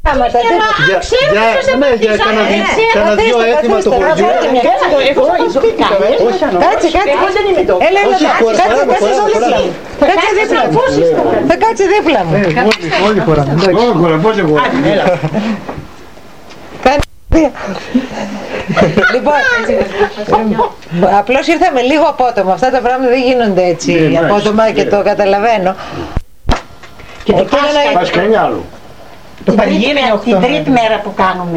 Για κανένα δυο έθιμα το χωριό. Κάτσε. Έλα, θα κάτσε δίπλα μου. Όλοι χωράμε. Λοιπόν, απλώς ήρθαμε λίγο απότομα. Αυτά τα πράγματα δεν γίνονται έτσι απότομα και το καταλαβαίνω. Και το Πάσχα είναι άλλο. Το πανηγύρι είναι την τρίτη μέρα που κάνουμε.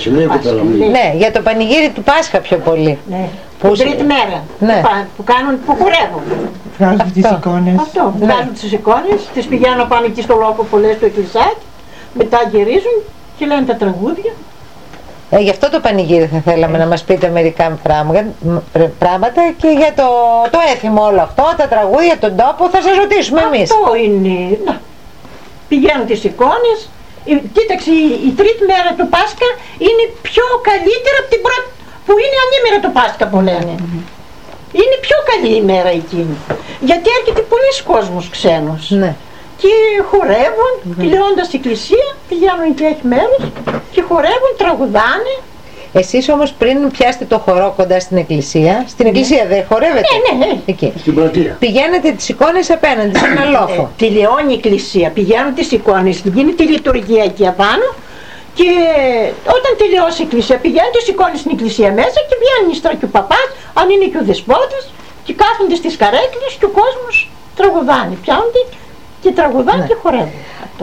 Ναι, για το πανηγύρι του Πάσχα πιο πολύ. Την τρίτη μέρα που κάνουν, που χορεύουν. Βγάζουν τις εικόνες. Αυτό, βγάζουν τις εικόνες, τις πηγαίνουν πάνω εκεί στο λόγο πολλές του εκκλησάκι, μετά γυρίζουν και λένε τα τραγούδια. Γι' αυτό το πανηγύρι θα θέλαμε να μας πείτε μερικά πράγματα και για το έθιμο όλο αυτό, τα τραγούδια, τον τόπο, θα σας ρωτήσουμε εμείς. Αυτό είναι. Πηγαίνουν τις εικόνες. Κοίταξε, η τρίτη μέρα του Πάσχα είναι πιο καλύτερα από την πρώτη, που είναι ανήμερα το Πάσχα που λένε. Είναι πιο καλή η μέρα εκείνη. Γιατί έρχεται πολλοί κόσμος ξένος. Ναι. Και χορεύουν, τελειώντας η εκκλησία, πηγαίνουν και έχει μέρος και χορεύουν, τραγουδάνε. Εσείς όμως πριν πιάσετε το χορό κοντά στην εκκλησία, στην εκκλησία δεν χορεύετε? Ναι. Εκεί. Στην πλατεία. Πηγαίνετε τις εικόνες απέναντι, σε ένα λόφο. Τελειώνει η εκκλησία, πηγαίνουν τις εικόνες, γίνεται η λειτουργία εκεί απάνω και όταν τελειώσει η εκκλησία πηγαίνουν τις εικόνες στην εκκλησία μέσα και βγαίνει ύστερα και ο παπάς, αν είναι και ο δεσπότης, και κάθονται στις καρέκλες και ο κόσμος τραγουδάνε, πιάνονται και τραγουδάνε και χορεύουν.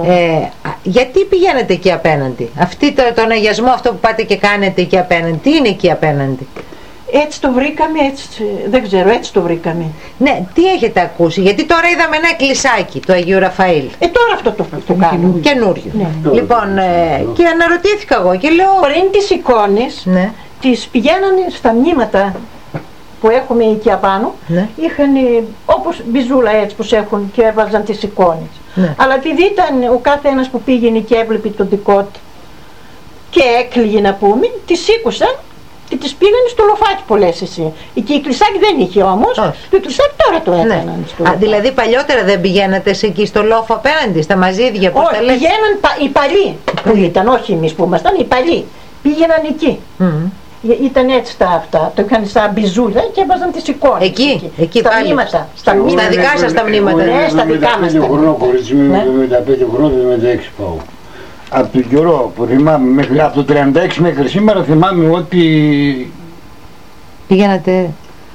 Γιατί πηγαίνετε εκεί απέναντι? Τον αγιασμό αυτό που πάτε και κάνετε εκεί απέναντι, τι είναι εκεί απέναντι? Έτσι το βρήκαμε, έτσι, δεν ξέρω, έτσι το βρήκαμε. Ναι, τι έχετε ακούσει? Γιατί τώρα είδαμε ένα εκκλησάκι του Αγίου Ραφαήλ. Τώρα αυτό το κάνουμε. Καινούριο. Ναι. Λοιπόν, και αναρωτήθηκα εγώ και λέω... Πριν τις εικόνες, τις πηγαίνανε στα μνήματα που έχουμε εκεί απάνω, είχαν όπως μπιζούλα έτσι που έχουν και έβαζαν τις εικόνες. Αλλά επειδή ήταν ο κάθε ένας που πήγαινε και έβλεπε το δικό του και έκλειγε να πούμε, τις σήκωσαν και τις πήγανε στο λοφάκι πολλές εσύ. Εκεί η εκκλησάκι δεν είχε όμως, το εκκλησάκι τώρα το έκαναν. Δηλαδή παλιότερα δεν πηγαίνατε εκεί στο λόφο απέναντι, στα μαζίδια που τα λέτε? Πηγαίναν οι παλιοί που ήταν, όχι εμείς που ήμασταν, οι παλιοί πήγαιναν εκεί. Ήταν έτσι τα αυτά, το είχαν σαν μπιζούλα και έβαζαν τις εικόνες. Εκεί στα μνήματα. Στα δικά σας τα μνήματα. Ναι, στα δικά μας. Με 75 χρόνια, με 76 πάω. Από τον καιρό που θυμάμαι, από το 36 μέχρι σήμερα θυμάμαι ότι... Πήγαινατε...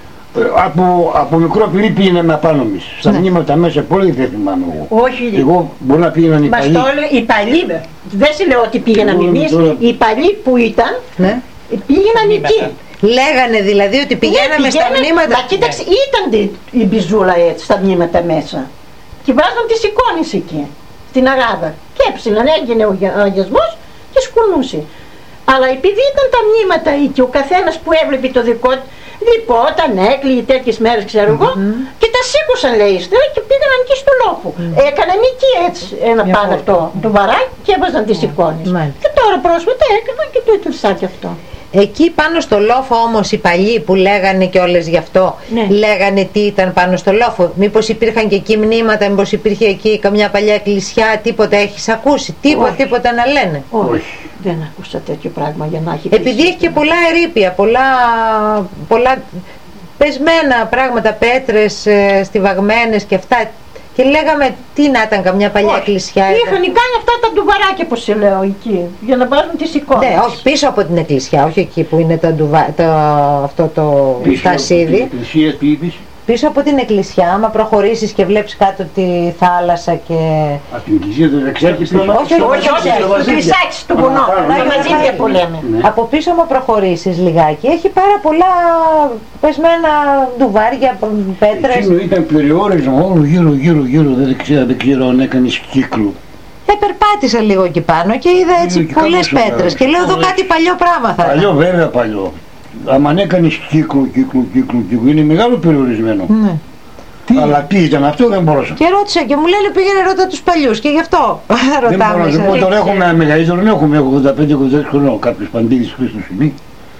Από μικρό παιδί πήγαιναμε απάνω εμείς. Στα μνήματα μέσα πολύ δεν θυμάμαι εγώ. Όχι. Εγώ μπορεί να πήγαιναν οι παλιοί. Μας το έλεγε οι παλιοί. Δεν σε λέω ότι πήγαιναν εμείς. Οι παλιοί που ήταν... Πήγαιναν εκεί. Λέγανε δηλαδή ότι πηγαίναμε στα μνήματα. Μα κοίταξε, ήταν η μπιζούλα έτσι στα μνήματα μέσα. Και βάζαν τις εικόνες εκεί, στην αγάδα. Και έψιναν, έγινε ο αγιασμός και σκουνούσε. Αλλά επειδή ήταν τα μνήματα εκεί, ο καθένας που έβλεπε το δικό του, λιπόταν, έκλειγε τέτοιες μέρες ξέρω εγώ, και τα σήκωσαν λέει ύστερα και πήγαιναν εκεί στο λόφο. Έκαναν εκεί έτσι ένα πάνω αυτό το βαράκι και έβαζαν τις εικόνες. Και τώρα πρόσφατα έκαναν και το εκκλησάκι αυτό. Εκεί πάνω στο λόφο όμως οι παλιοί που λέγανε κιόλας γι' αυτό, λέγανε τι ήταν πάνω στο λόφο? Μήπως υπήρχαν και εκεί μνήματα, μήπως υπήρχε εκεί καμιά παλιά εκκλησιά, τίποτα έχεις ακούσει? Τίποτα να λένε? Όχι, δεν ακούσα τέτοιο πράγμα για να έχει. Επειδή έχει και πολλά ερείπια, πολλά πεσμένα πράγματα, πέτρες στιβαγμένες και αυτά. Και λέγαμε τι να ήταν καμιά παλιά εκκλησιά. Είχαν κάνει αυτά τα ντουβαράκια που σε λέω εκεί, για να βάζουν τις εικόνες. Ναι, όχι πίσω από την εκκλησιά, όχι εκεί που είναι αυτό το στασίδι. Πίσω από την εκκλησιά, άμα προχωρήσεις και βλέπεις κάτω τη θάλασσα και... Από την εκκλησία δεν ξέρεις πίσω. Όχι, εκκλησάκι στο βουνό, μαζίδια που λέμε. Από πίσω άμα προχωρήσεις λιγάκι, έχει πάρα πολλά πεσμένα ντουβάρια, πέτρες. Εκείνο ήταν περιόρισμα, όλο γύρω, δεν ξέρω αν έκανες κύκλο. Περπάτησα λίγο εκεί πάνω και είδα έτσι πολλές πέτρες και λέω εδώ κάτι παλιό πράγμα θα είναι. Παλιό, βέβαια παλιό. Αν έκανες κύκλο, είναι μεγάλο περιορισμένο. Ναι. Αλλά τι ήταν αυτό δεν μπορούσα. Και ρώτησα και μου λένε πήγαινε ρώτα τους παλιούς και γι' αυτό ρωτάμε. Δεν μπορώ να σου πω, τώρα έχουμε μεγαλύτερο, έχω 85-86 χρονών, κάποιος Παντήλης Χρήστος Σημεί.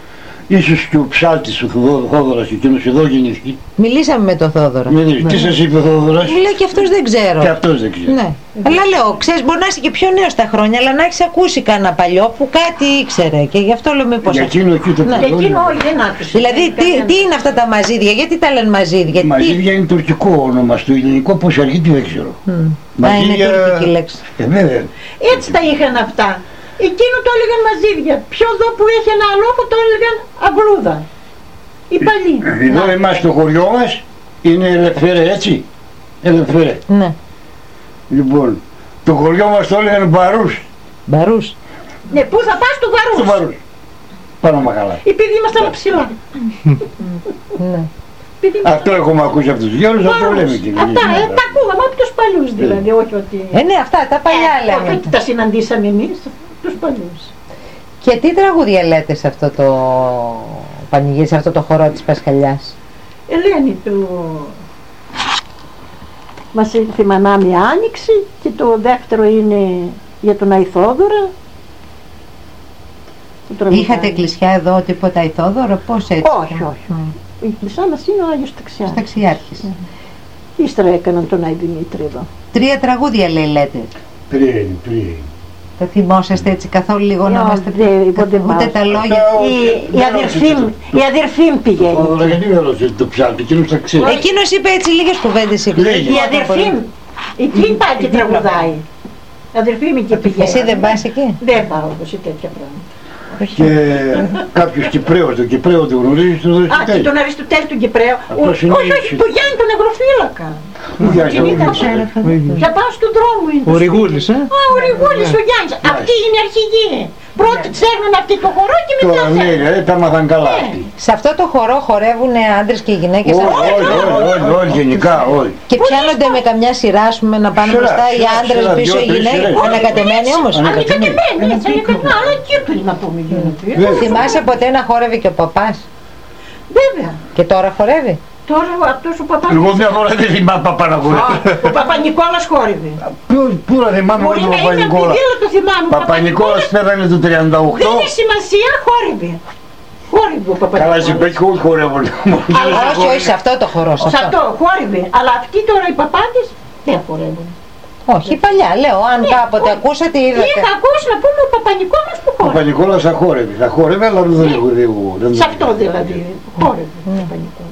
Ίσως και ο ψάλτης ο Θόδωρας εκείνος εδώ γεννηθεί. Μιλήσαμε με τον Θόδωρο. Τι σας είπε ο Θόδωρας? Μου λέει και αυτός δεν ξέρω. Και αυτός δεν ξέρει. Ναι. Αλλά λέω, ξέρεις, μπορεί να είσαι και πιο νέος στα χρόνια, αλλά να έχεις ακούσει κανένα παλιό που κάτι ήξερε. Και γι' αυτό λέω μήπως. Για εκείνο εκεί το Για εκείνο όχι, δεν άκουσε. Δηλαδή, τι είναι αυτά τα μαζίδια, γιατί τα λένε μαζίδια? Μαζίδια είναι τουρκικό όνομα, στο ελληνικό πώς αρχίζει δεν ξέρω. Είναι τουρκική λέξη. Βέβαια. Έτσι τα είχαν αυτά. Εκείνο το έλεγαν μαζίδια. Ποιο εδώ που έχει ένα αλόφο το έλεγαν αυλούδα. Οι παλιοί. Εδώ εμάς στο χωριό μας είναι Ελευθέρε, έτσι. Ελευθέρε. Ναι. Λοιπόν, το χωριό μας το έλεγαν Μπαρούς. Μπαρούς. Ναι, πού θα πας του Βαρούς. Το Μπαρούς. Πάνω μαγαλά. Επειδή ήμασταν ψηλά. Ναι. Αυτό έχουμε ακούσει από τους γέρους, θα το λέμε και Αυτά, τα ακούγαμε από τους παλιούς δηλαδή, όχι ότι... Ναι, αυτά τα παλιά λέμε. Όχι, τα συναντήσαμε εμείς, τους παλιούς. Και τι τραγούδια λέτε σε αυτό το πανηγύρι, σε αυτό το χορό της Πασχαλιάς? Ελένη του... Μας ήρθε η μανά μια άνοιξη και το δεύτερο είναι για τον Αϊθόδωρα. Είχατε εκκλησιά εδώ, τίποτα Αϊθόδωρο, πώς έτσι? Όχι, όχι. Η εκκλησιά μας είναι ο Άγιος Ταξιάρχης. Ταξιάρχης. Ύστερα έκαναν τον Άι Δημήτρη εδώ. 3 τραγούδια λέει λέτε. Πριν. Το θυμόσαστε έτσι καθόλου λίγο να είμαστε ούτε τα λόγια? Η αδερφή μου πηγαίνει. Τώρα γιατί δεν ρωτήσετε το ψάλτη, εκείνος τα ξέρει. Εκείνος είπε έτσι λίγες κουβέντες. Η αδερφή μου, εκείνη πάει και τραγουδάει. Η αδερφή μου και πηγαίνει. Εσύ δεν πας εκεί? Δεν πάω εγώ σε τέτοια πράγματα. Και κάποιος Κυπρέος, τον Κυπρέο τον γνωρίζεις, τον Αριστοτέλη. Και τον Αριστοτέλη τον Κυπρέο. Αυτός είναι Όχι, το Γιάννη τον Αγροφύλακα. Για πάω στον δρόμο είναι. Ο Ριγούλης, Ο Ριγούλης ο Γιάννης. Αυτοί είναι οι αρχηγοί. Πρώτοι ξέρουν αυτοί το χορό και μετά Ναι, τα μάθαν καλά αυτοί. Σε αυτό το χορό χορεύουν άντρες και γυναίκες? Όχι, γενικά όλοι. Και πιάνονται με καμιά σειρά, ας πούμε, να πάνε μπροστά οι άντρες, πίσω οι γυναίκες? Ανακατεμένοι όμως? Ανακατεμένοι, έτσι, αλλά Κύπροι να πούμε γίνεται. Θυμάσαι ποτέ να χόρευε και ο παπάς? Βέβαια. Και τώρα χορεύει? Τώρα αυτός ο παπάς... Εγώ μια φορά δεν θυμάμαι παπά να χορεύει. Ο Παπα-Νικόλας χόρευε. Πού να θυμάμαι εγώ τον Παπα-Νικόλα? το θυμάμαι. Παπα-Νικόλας πέθανε το 38. Δεν έχει σημασία, χόρευε. Χόρευε ο Παπα-Νικόλας. Καλά, συμπέκει όλοι χορεύουν. Όχι, σε αυτό το χορό. Σε αυτό χόρευε. Αλλά αυτοί τώρα οι παπάδες δεν χορεύουν. Όχι, παλιά λέω, αν κάποτε ακούσατε είδατε. Είχα ακούσει να πούμε ο Παπα-Νικόλας που Ο χόρευε. Παπα-Νικόλας θα χόρευε, αλλά δεν... Σε αυτό δηλαδή χόρευε ο Παπα-Νικόλας.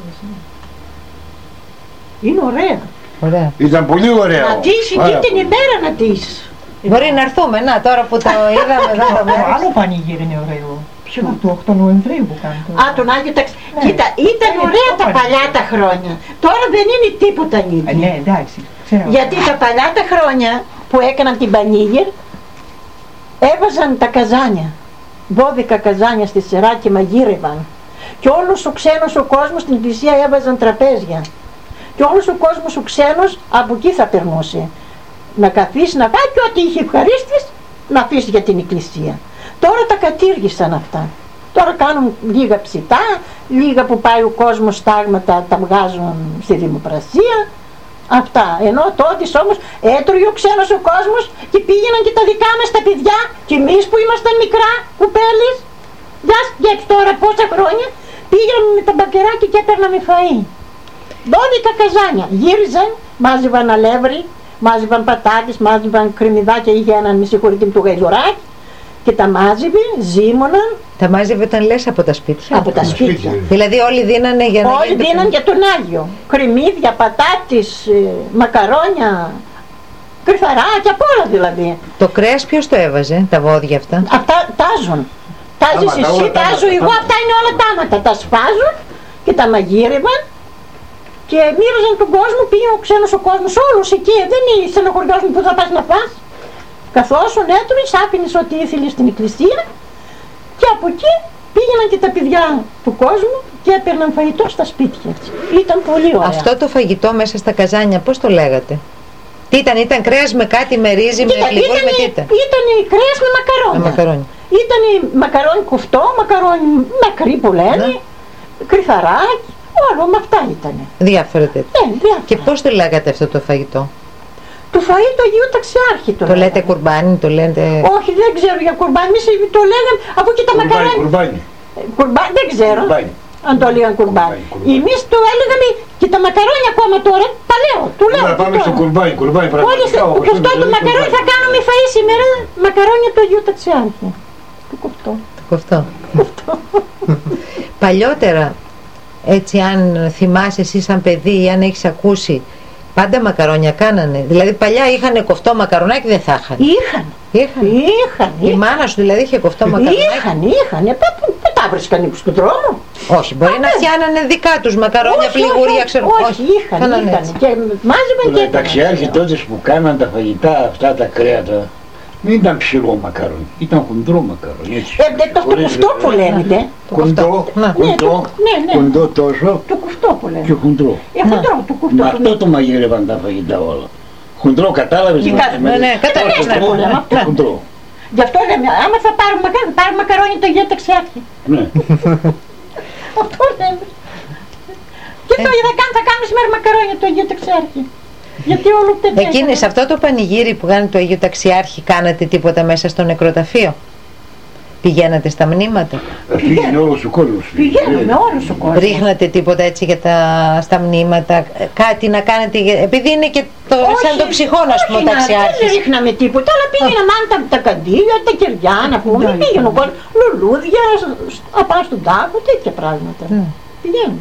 Είναι ωραία. Ήταν πολύ ωραία. Να τύσει και την ημέρα να τύσει. Μπορεί να έρθουμε, να τώρα που το είδαμε εδώ το μέρος. Άλλο πανηγύρι είναι ωραίο. Ποιο του 8 Νοεμβρίου που κάνετε? Τον Άγιο Ταξιάρχη. Κοίτα, ήταν ωραία τα παλιά τα χρόνια. Τώρα δεν είναι τίποτα ίδιο. Ναι, εντάξει. Γιατί τα παλιά τα χρόνια που έκαναν την πανήγυρ έβαζαν τα καζάνια. 12 καζάνια στη σειρά και μαγείρευαν. Και όλος ο ξένος ο κόσμος στην εκκλησία έβαζαν τραπέζια. Και όλος ο κόσμος ο ξένος από εκεί θα περνούσε. Να καθίσει να πάει και ό,τι είχε ευχαρίστης να αφήσει για την εκκλησία. Τώρα τα κατήργησαν αυτά. Τώρα κάνουν λίγα ψητά, λίγα που πάει ο κόσμος στάγματα τα βγάζουν στη δημοπρασία. Αυτά. Ενώ τότε όμως έτρωγε ο ξένος ο κόσμος και πήγαιναν και τα δικά μας τα παιδιά και εμείς που ήμασταν μικρά κουπέλες. Για σκέψου τώρα πόσα χρόνια πήγαιναν με τα μπακεράκια και έπαιρναμε φαΐ. 12 καζάνια. Γύριζαν, μάζευαν αλεύρι, μάζευαν πατάτες, μάζευαν κρεμμυδάκια, είχε έναν μη συγχωρητή του γαϊδωράκι και τα μάζευε, ζύμωναν. Τα μάζευε όταν λες από τα σπίτια? Από τα σπίτια. Δηλαδή όλοι δίνανε για να... Όλοι δίναν για τον Άγιο. Κρεμμύδια, πατάτες, μακαρόνια, κρυφαράκια, απ' όλα δηλαδή. Το κρέας ποιος το έβαζε, τα βόδια αυτά? Αυτά τάζουν. Τάζεις εσύ, τάζω εγώ, αυτά είναι όλα τάματα. Τα σπάζουν και τα μαγείρευαν. Και μοίραζαν τον κόσμο, πήγε ο ξένος ο κόσμος, όλους εκεί, δεν στενοχωριώσουν που θα πας να φας. Καθώς έτρωγες, άφηνες ό,τι ήθελες στην εκκλησία και από εκεί πήγαιναν και τα παιδιά του κόσμου και έπαιρναν φαγητό στα σπίτια. Ήταν πολύ ωραία. Αυτό το φαγητό μέσα στα καζάνια πώς το λέγατε? Τι ήταν κρέας με κάτι, με ρύζι, με γλυκό, με τι ήταν? Ήταν κρέας με μακαρόνια. Ήταν μακαρόνι κουφτό, μακαρόνι μακρύ που λένε, κρυφαράκι. Όλο με αυτά ήτανε. Διάφορα τέτοια. Διάφορα. Και πώς το λέγατε αυτό το φαγητό? Το φαΐ του Αγίου Ταξιάρχη το λέτε. Λέτε κουρμπάνι, το λέτε? Όχι, δεν ξέρω για κουρμπάνι. Εμείς το λέγαμε, αφού και τα μακαρόνια. Κουρμπάνι. Δεν ξέρω. Αν το λέγαν κουρμπάνι. Εμείς το έλεγαμε και τα μακαρόνια ακόμα τώρα, παλαιό. Του λέω. Να πάμε στο κουρμπάνι, πραγματικά. Κουφτό το μακαρόνι θα κάνουμε φαΐ σήμερα, μακαρόνια του Αγίου Τατσιάρχη. Το κουφτό. Το κουφτό. Παλιότερα, έτσι αν θυμάσαι εσύ σαν παιδί ή αν έχεις ακούσει, πάντα μακαρόνια κάνανε. Δηλαδή παλιά είχανε κοφτό μακαρονάκι, δεν θα είχαν. Είχαν. Η μάνα σου δηλαδή είχε κοφτό μακαρονάκι. Είχαν. Πού τα βρίσκαν στον δρόμο. Όχι, μπορεί να φτιάνανε δικά τους μακαρόνια, πληγούρια, ξέρω. Όχι, είχαν. Και μάζευαν και. Οι ταξιάρχοι τότε που κάναν τα φαγητά αυτά τα κρέατα, δεν ήταν ψηλό μακαρόνι, ήταν χοντρό μακαρόνι. Το κουφτό που λέμε. Κοντό τόσο. Το κουφτό που λέμε. Και χοντρό. Με αυτό το μαγείρευαν τα φαγητά όλα. Χοντρό, κατάλαβες. Ναι, κατάλαβες. Χοντρό. Γι' αυτό λέμε, άμα θα πάρουμε μακαρόνι το Αγίου Ταξιάρχη. Ναι. Αυτό λέμε. Και το είδα θα κάνουμε σήμερα μακαρόνια το Αγίου Ταξιάρχη. Γιατί όλο τέτοιο. Εκείνη σε αυτό το πανηγύρι που κάνει το Αγίου Ταξιάρχη, κάνατε τίποτα μέσα στο νεκροταφείο? Πηγαίνατε στα μνήματα? Πήγαινε όλος ο κόσμος. Πηγαίνουμε όλος ο κόσμος. Ρίχνατε τίποτα έτσι για στα μνήματα, κάτι να κάνετε, επειδή είναι και σαν το ψυχόν, ας πούμε, ο Ταξιάρχης. Δεν ρίχναμε τίποτα, αλλά πήγαιναμε τα καντήλια, τα κεριά, να πούμε, πήγαινε ο κόσμος, λουλούδια, απάνω στον τάφο, τέτοια πράγματα. Πηγαίνουμε.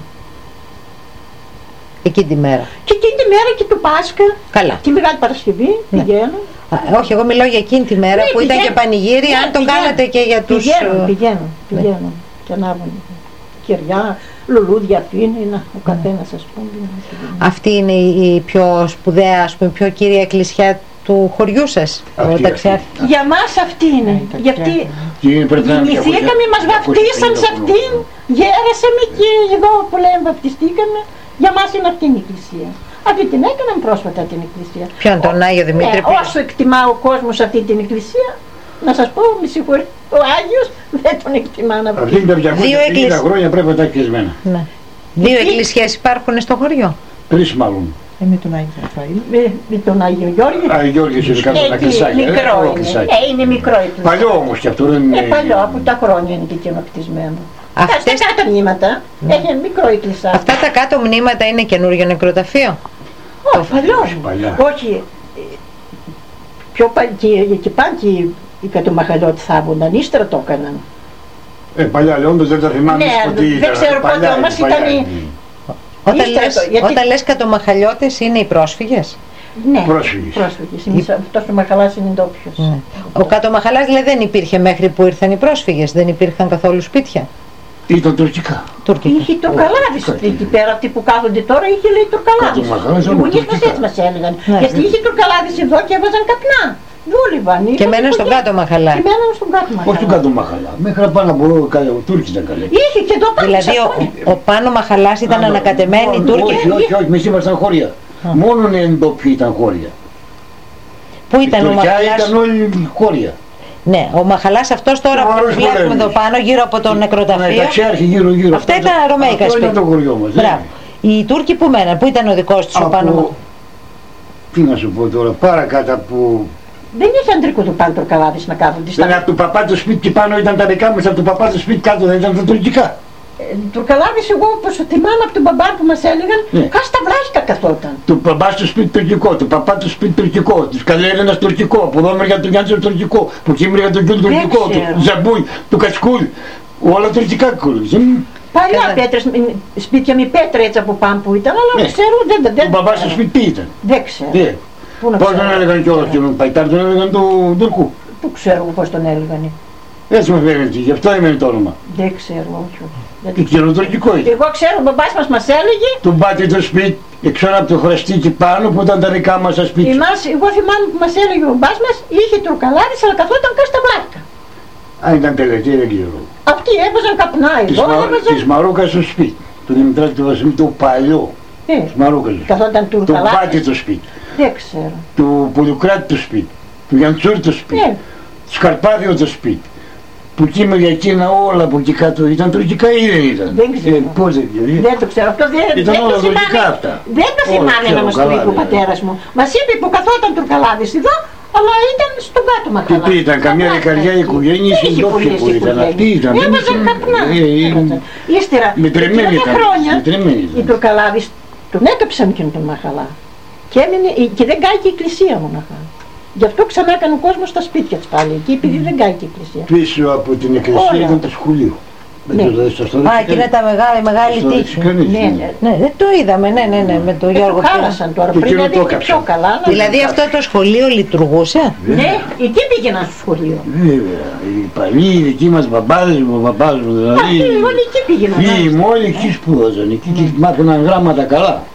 Εκείνη τη μέρα. Και εκείνη τη μέρα και του Πάσχα. Καλά. Τη Μεγάλη Παρασκευή πηγαίνω. Όχι, εγώ μιλάω για εκείνη τη μέρα που ήταν και πανηγύρι, αν το κάνατε και για τους... Πηγαίνω και ανάβουν κεριά, λουλούδια αφήνει, ο καθένας ας πούμε. Αυτή είναι η πιο σπουδαία, ας πούμε, πιο κύρια εκκλησιά του χωριού σας, ο Ταξιάρχη? Για μας αυτή είναι. Γιατί γεννηθήκαμε, μας βαπτίσαν σε αυτήν, γέρασαμε και εδώ που λέμε βαπτιστήκαμε. Για μας είναι αυτή η εκκλησία. Αυτή την έκαναν πρόσφατα την εκκλησία. Ποιον, τον Άγιο Δημήτρη? Όσο εκτιμά ο κόσμος αυτή την εκκλησία, να σας πω, με συγχωρείτε, ο Άγιος δεν τον εκτιμά να βγει. Αυτή τα 250 χρόνια πρέπει να τα κλεισμένα. Ναι. Δύο εκκλησίες υπάρχουν στο χωριό? 3 μάλλον. Με τον Άγιο Ραφαήλ. Με τον Άγιο Γιώργη. Άγιο Γιώργη είναι κάτω τα κλεισάκια. Είναι μικρό εκκλησία. Παλιό όμως και αυτό δεν είναι. Παλιό, από τα χρόνια είναι και εκείνο κτισμένο. Αυτά τα κάτω μνήματα, έχει ένα μικρό εκκλησάκι. Αυτά τα κάτω μνήματα είναι καινούριο νεκροταφείο? Όχι, παλιό. Όχι. Πιο παλιό και πάνε και οι κατομαχαλιώτες θάβονταν, ύστερα το έκαναν. Παλιά όντως δεν τα θυμάμαι. Ναι, δεν ξέρω πότε όμως ήταν. Όταν λες κατομαχαλιώτες είναι οι πρόσφυγες? Ναι, πρόσφυγες. Αυτός ο Μαχαλάς είναι ντόπιος. Ο κατομαχαλάς δηλαδή δεν υπήρχε μέχρι που ήρθαν οι πρόσφυγες? Δεν υπήρχαν καθόλου σπίτια? Ήταν τουρκικά. Είχε τουρκαλάδι σπίτι πέρα, αυτοί που κάθονται τώρα είχε λέει τουρκαλάδι. Οι γονείς μας έτσι μας έλεγαν. Γιατί είχε τουρκαλάδι εδώ και έβαζαν καπνά. Δούλευαν. Και μέναν στον κάτω Μαχαλά. Όχι στον κάτω Μαχαλά. Μέχρι πάνω από εδώ ο Τούρκης ήταν καλή. Είχε και εδώ πάνω. Δηλαδή ο πάνω Μαχαλάς ήταν ανακατεμένοι Τούρκοι? Όχι, εμείς ήμασταν χώρια. Μόνο οι εντόπιοι ήταν χώρια. Πού ήταν ο Μαχαλάς? Ήταν όλοι χώρια. Ναι, ο Μαχαλάς αυτός τώρα που βλέπουμε εδώ πάνω γύρω από το νεκροταφείο. Αυτά ήταν ρωμαϊκά σπίτια. Αυτό είναι το χωριό μας. Οι Τούρκοι που μέναν, πού ήταν ο δικός τους ο πάνω? Τι να σου πω τώρα, παρακάτω που... Δεν είχε αντρικό του πάνω τουρκαλάδης να κάθονται. Δεν από το παπά του σπίτι και πάνω ήταν τα δικά μας, από το παπά του σπίτι κάτω δεν ήταν τα τουρκικά. Τουρκαλάδης εγώ όπως θυμάμαι από τον μπαμπά που μας έλεγαν, κάστα βλάχικα καθόταν. Του παπά του σπίτι τουρκικό, του παπά του σπίτι τουρκικό, του Καλέλληνας τουρκικό, που δόμερ τον Γιάννη τουρκικό, που Κίμρια τον Γιούλ τουρκικό, του Ζαμπούι, του Κατσκούλ, όλα τουρκικά κούλους. Παλιά πέτρες, σπίτια με πέτρα έτσι από πάνω που ήταν, αλλά δεν ξέρω, δεν... Ο μπαμπάς του σπίτι τι ήταν? Δεν ξέρω. Πώς τον έλεγαν κιόλας και τον Παϊτάρ τον έλεγαν του Τουρκού? Πού ξέρω πώς τον έλεγαν. Έτσι μου φαίνεται, γι' αυτό είναι το όνομα. Δεν ξέρω, όχι. Και ξενοτουρκικό ήταν. Εγώ ξέρω, ο μπαμπάς μας έλεγε... Του μπάτι το σπίτι, έξω από το χραστίκι πάνω που ήταν τα δικά μας τα σπίτια. Εγώ θυμάμαι που μας έλεγε ο μπαμπάς μας, είχε τουρκαλάδης αλλά καθόταν κάτω στα βλάχικα. Αν ήταν τελετή δεν ξέρω. Αυτοί έβαζαν καπνά εδώ, έβαζαν... Της Μαρούκας στο σπίτι, του Δημητράκη του Βασιλείου, το παλιό. Της Μαρούκας στο σπίτι. Καθόταν τουρκαλάδης. Του μπάτι το σπίτι. Δεν ξέρω. Του Πουλουκράτη το σπίτι. Του Γιαντσούρ το σπίτι. Του Σκαρπάδιο το σπίτι. Που κείμενε εκείνα όλα που εκεί κάτω ήταν τουρκικά ή δεν ήταν? Δεν ξέρω. Πώς δεν ξέρω. Δεν το ξέρω. Αυτό ήταν όλα τουρκικά αυτά. Δεν το θυμάμαι να μας το είπε ο πατέρας μου. Μας είπε που καθόταν τουρκαλάδης εδώ, Αλλά ήταν στον κάτω Μαχαλά. Τι ήταν, καμιά δεκαριά οικογένειες ή ντόπια που ήταν. Αυτοί ήταν. Έβαζαν καπνά. Ύστερα, μετρεμένοι ήταν. χρόνια, οι Τουρκαλάδες τον έκαψαν και τον Μαχαλά. Και έμεινε, και δεν κάηκε η εκκλησία μοναχά. Γι' αυτό ξανά έκανε ο κόσμος στα σπίτια της πάλι εκεί, επειδή δεν κάηκε η εκκλησία. Πίσω από την εκκλησία ήταν το σχολείο. Α, και είναι τα μεγάλη τύχη. Ναι, δεν το είδαμε, ναι, με τον Γιώργο. Το χάλασαν τώρα, πριν έδειξε πιο καλά. Δηλαδή αυτό το σχολείο λειτουργούσε. Ναι, εκεί πήγαιναν στο σχολείο. Βέβαια, οι παλιοί, οι δικοί μας μπαμπάδες μου, ο παπάς μου δηλαδή. Όλοι εκεί πήγαιναν. Όλοι εκεί σπούδαζαν, εκεί μάθαιναν γράμματα καλά.